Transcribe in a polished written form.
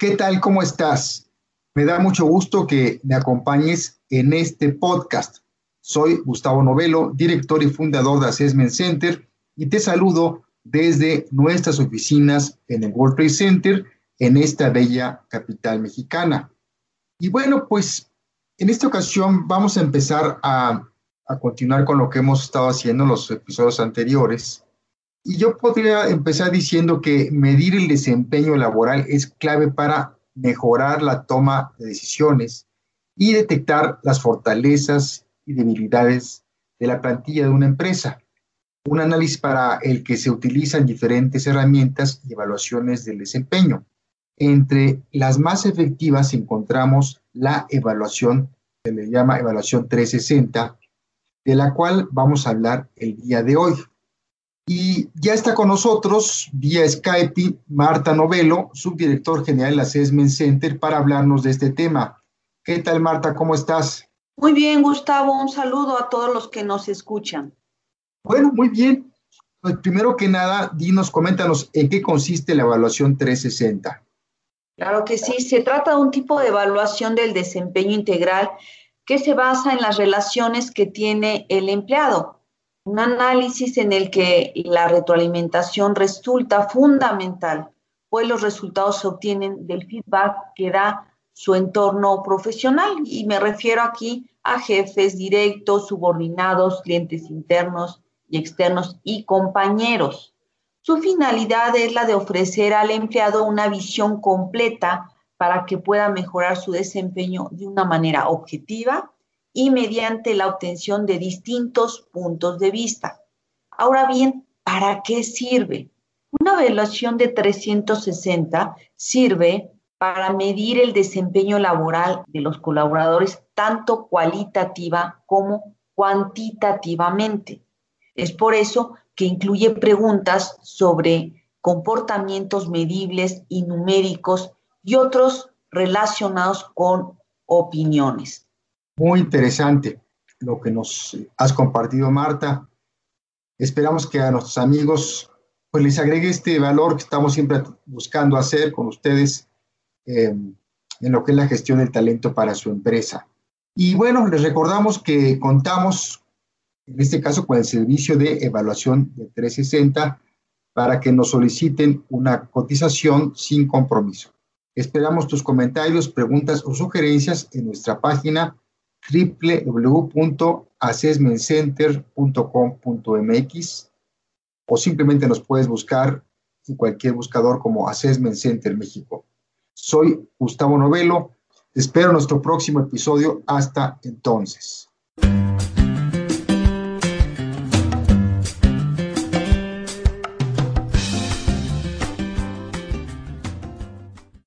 ¿Qué tal? ¿Cómo estás? Me da mucho gusto que me acompañes en este podcast. Soy Gustavo Novello, director y fundador de Assessment Center, y te saludo desde nuestras oficinas en el World Trade Center, en esta bella capital mexicana. Y bueno, pues en esta ocasión vamos a empezar a continuar con lo que hemos estado haciendo en los episodios anteriores. Y yo podría empezar diciendo que medir el desempeño laboral es clave para mejorar la toma de decisiones y detectar las fortalezas y debilidades de la plantilla de una empresa. Un análisis para el que se utilizan diferentes herramientas y evaluaciones del desempeño. Entre las más efectivas encontramos la evaluación, se le llama evaluación 360, de la cual vamos a hablar el día de hoy. Y ya está con nosotros vía Skype Marta Novello, subdirector general del Assessment Center, para hablarnos de este tema. ¿Qué tal, Marta? ¿Cómo estás? Muy bien, Gustavo. Un saludo a todos los que nos escuchan. Bueno, muy bien. Pues primero que nada, coméntanos en qué consiste la evaluación 360. Claro que sí, se trata de un tipo de evaluación del desempeño integral que se basa en las relaciones que tiene el empleado. Un análisis en el que la retroalimentación resulta fundamental, pues los resultados se obtienen del feedback que da su entorno profesional. Y me refiero aquí a jefes directos, subordinados, clientes internos y externos y compañeros. Su finalidad es la de ofrecer al empleado una visión completa para que pueda mejorar su desempeño de una manera objetiva y mediante la obtención de distintos puntos de vista. Ahora bien, ¿para qué sirve? Una evaluación de 360 sirve para medir el desempeño laboral de los colaboradores tanto cualitativa como cuantitativamente. Es por eso que incluye preguntas sobre comportamientos medibles y numéricos y otros relacionados con opiniones. Muy interesante lo que nos has compartido, Marta. Esperamos que a nuestros amigos pues les agregue este valor que estamos siempre buscando hacer con ustedes en lo que es la gestión del talento para su empresa. Y bueno, les recordamos que contamos en este caso con el servicio de evaluación de 360 para que nos soliciten una cotización sin compromiso. Esperamos tus comentarios, preguntas o sugerencias en nuestra página www.assessmentcenter.com.mx o simplemente nos puedes buscar en cualquier buscador como Assessment Center México. Soy Gustavo Novello. Te espero en nuestro próximo episodio. Hasta entonces.